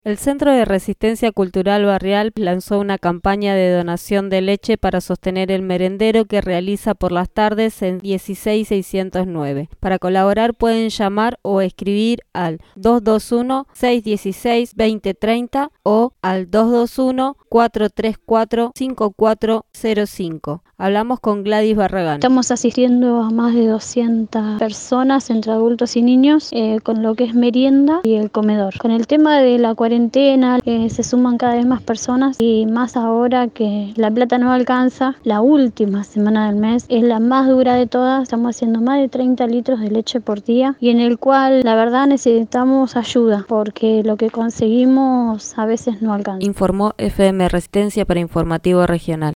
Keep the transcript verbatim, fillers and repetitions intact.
El Centro de Resistencia Cultural Barrial lanzó una campaña de donación de leche para sostener el merendero que realiza por las tardes en dieciséis seiscientos nueve. Para colaborar pueden llamar o escribir al dos dos uno, seis uno seis, dos cero tres cero o al dos dos uno, cuatro tres cuatro, cinco cuatro cero cinco. Hablamos con Gladys Barragán. Estamos asistiendo a más de doscientas personas entre adultos y niños eh, con lo que es merienda y el comedor. Con el tema de la cuarentena eh, se suman cada vez más personas y más ahora que la plata no alcanza. La última semana del mes es la más dura de todas. Estamos haciendo más de treinta litros de leche por día y en el cual la verdad necesitamos ayuda porque lo que conseguimos a veces no alcanza. Informó F M Resistencia para Informativo Regional.